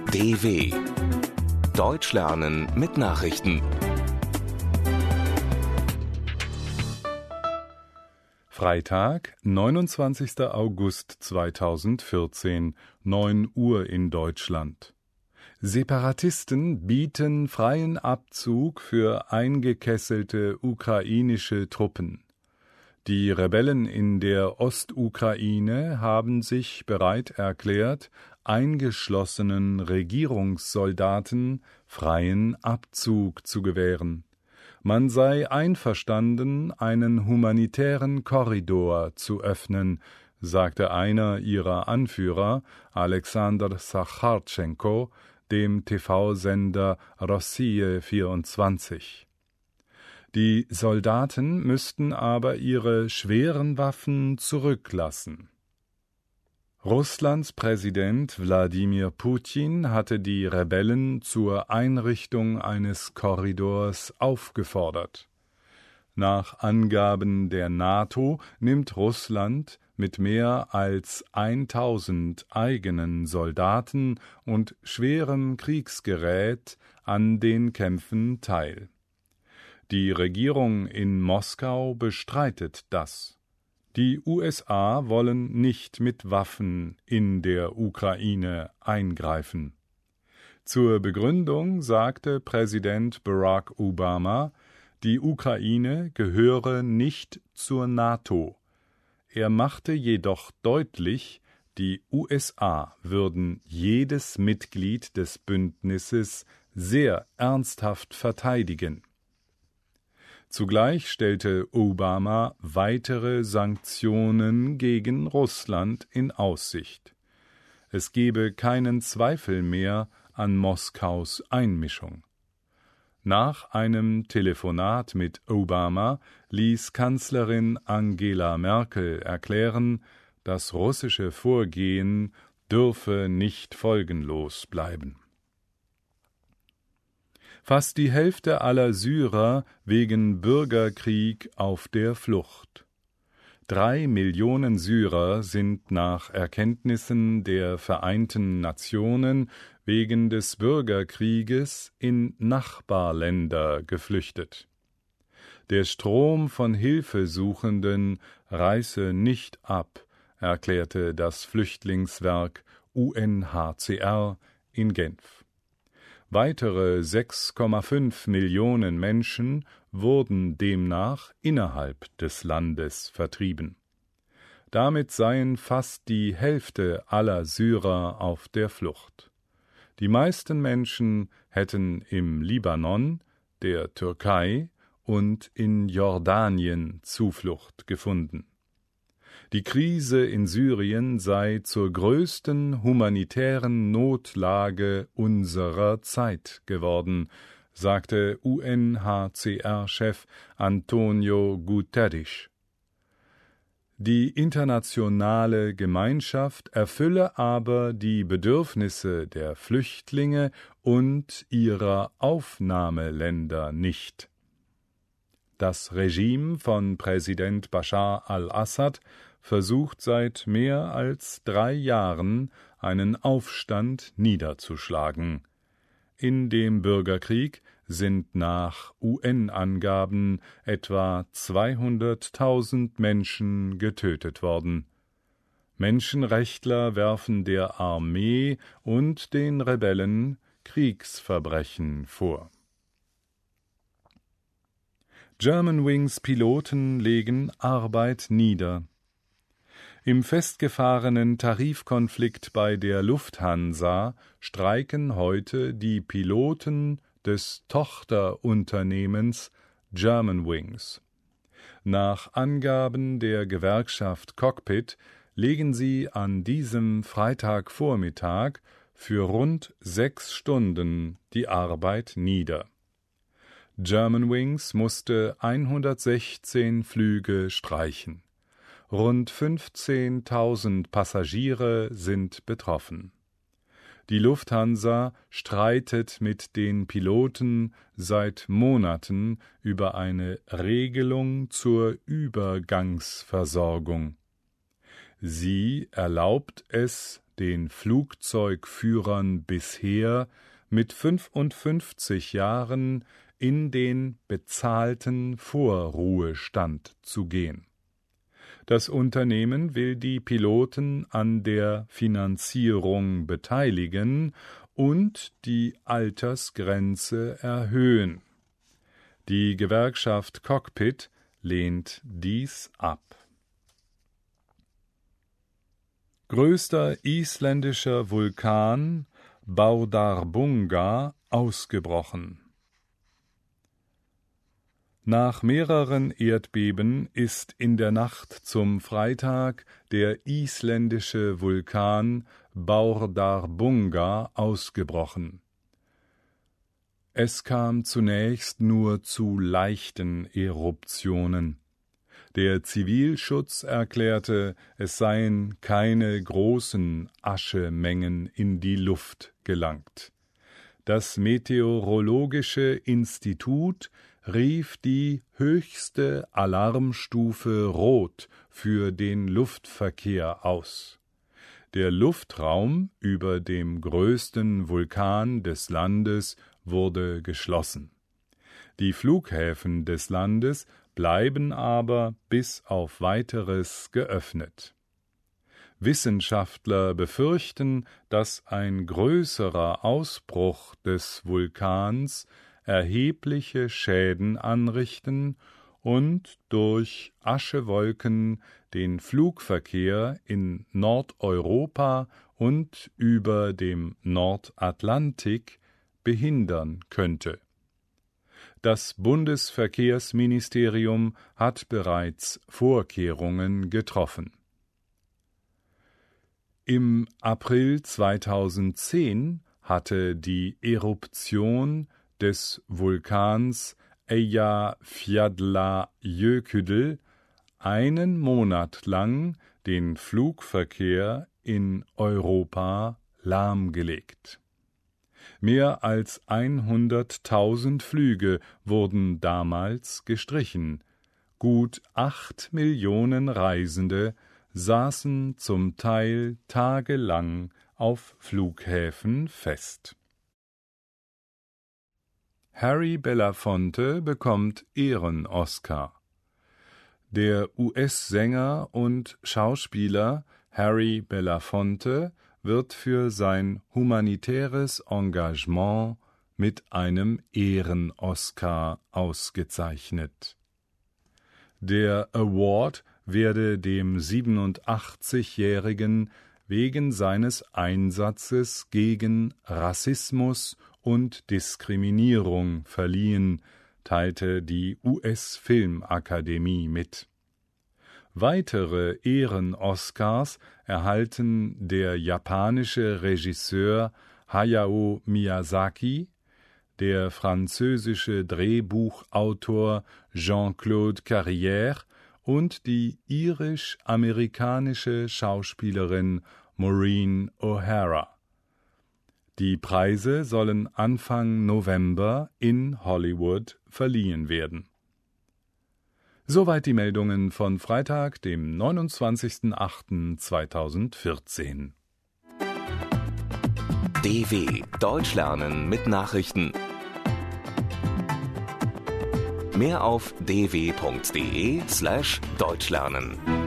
DW Deutsch lernen mit Nachrichten. Freitag, 29. August 2014, 9 Uhr in Deutschland. Separatisten bieten freien Abzug für eingekesselte ukrainische Truppen. Die Rebellen in der Ostukraine haben sich bereit erklärt, eingeschlossenen Regierungssoldaten freien Abzug zu gewähren. Man sei einverstanden, einen humanitären Korridor zu öffnen, sagte einer ihrer Anführer, Alexander Sachartschenko, dem TV-Sender Rossije 24. Die Soldaten müssten aber ihre schweren Waffen zurücklassen. Russlands Präsident Wladimir Putin hatte die Rebellen zur Einrichtung eines Korridors aufgefordert. Nach Angaben der NATO nimmt Russland mit mehr als 1000 eigenen Soldaten und schwerem Kriegsgerät an den Kämpfen teil. Die Regierung in Moskau bestreitet das. Die USA wollen nicht mit Waffen in der Ukraine eingreifen. Zur Begründung sagte Präsident Barack Obama, die Ukraine gehöre nicht zur NATO. Er machte jedoch deutlich, die USA würden jedes Mitglied des Bündnisses sehr ernsthaft verteidigen. Zugleich stellte Obama weitere Sanktionen gegen Russland in Aussicht. Es gebe keinen Zweifel mehr an Moskaus Einmischung. Nach einem Telefonat mit Obama ließ Kanzlerin Angela Merkel erklären, das russische Vorgehen dürfe nicht folgenlos bleiben. Fast die Hälfte aller Syrer wegen Bürgerkrieg auf der Flucht. 3 Millionen Syrer sind nach Erkenntnissen der Vereinten Nationen wegen des Bürgerkrieges in Nachbarländer geflüchtet. Der Strom von Hilfesuchenden reiße nicht ab, erklärte das Flüchtlingswerk UNHCR in Genf. Weitere 6,5 Millionen Menschen wurden demnach innerhalb des Landes vertrieben. Damit seien fast die Hälfte aller Syrer auf der Flucht. Die meisten Menschen hätten im Libanon, der Türkei und in Jordanien Zuflucht gefunden. Die Krise in Syrien sei zur größten humanitären Notlage unserer Zeit geworden, sagte UNHCR-Chef Antonio Guterres. Die internationale Gemeinschaft erfülle aber die Bedürfnisse der Flüchtlinge und ihrer Aufnahmeländer nicht. Das Regime von Präsident Bashar al-Assad versucht seit mehr als 3 Jahren, einen Aufstand niederzuschlagen. In dem Bürgerkrieg sind nach UN-Angaben etwa 200.000 Menschen getötet worden. Menschenrechtler werfen der Armee und den Rebellen Kriegsverbrechen vor. Germanwings-Piloten legen Arbeit nieder. Im festgefahrenen Tarifkonflikt bei der Lufthansa streiken heute die Piloten des Tochterunternehmens Germanwings. Nach Angaben der Gewerkschaft Cockpit legen sie an diesem Freitagvormittag für rund 6 Stunden die Arbeit nieder. Germanwings musste 116 Flüge streichen. Rund 15.000 Passagiere sind betroffen. Die Lufthansa streitet mit den Piloten seit Monaten über eine Regelung zur Übergangsversorgung. Sie erlaubt es den Flugzeugführern bisher mit 55 Jahren in den bezahlten Vorruhestand zu gehen. Das Unternehmen will die Piloten an der Finanzierung beteiligen und die Altersgrenze erhöhen. Die Gewerkschaft Cockpit lehnt dies ab. Größter isländischer Vulkan Bárðarbunga ausgebrochen. Nach mehreren Erdbeben ist in der Nacht zum Freitag der isländische Vulkan Bárðarbunga ausgebrochen. Es kam zunächst nur zu leichten Eruptionen. Der Zivilschutz erklärte, es seien keine großen Aschemengen in die Luft gelangt. Das Meteorologische Institut rief die höchste Alarmstufe Rot für den Luftverkehr aus. Der Luftraum über dem größten Vulkan des Landes wurde geschlossen. Die Flughäfen des Landes bleiben aber bis auf Weiteres geöffnet. Wissenschaftler befürchten, dass ein größerer Ausbruch des Vulkans erhebliche Schäden anrichten und durch Aschewolken den Flugverkehr in Nordeuropa und über dem Nordatlantik behindern könnte. Das Bundesverkehrsministerium hat bereits Vorkehrungen getroffen. Im April 2010 hatte die Eruption des Vulkans Eyjafjallajökull einen Monat lang den Flugverkehr in Europa lahmgelegt. Mehr als 100.000 Flüge wurden damals gestrichen. Gut 8 Millionen Reisende saßen zum Teil tagelang auf Flughäfen fest. Harry Belafonte bekommt Ehren-Oscar. Der US-Sänger und Schauspieler Harry Belafonte wird für sein humanitäres Engagement mit einem Ehren-Oscar ausgezeichnet. Der Award werde dem 87-Jährigen wegen seines Einsatzes gegen Rassismus und Diskriminierung verliehen, teilte die US-Filmakademie mit. Weitere Ehren-Oscars erhalten der japanische Regisseur Hayao Miyazaki, der französische Drehbuchautor Jean-Claude Carrière und die irisch-amerikanische Schauspielerin Maureen O'Hara. Die Preise sollen Anfang November in Hollywood verliehen werden. Soweit die Meldungen von Freitag, dem 29.08.2014. DW Deutsch lernen mit Nachrichten. Mehr auf dw.de/deutschlernen.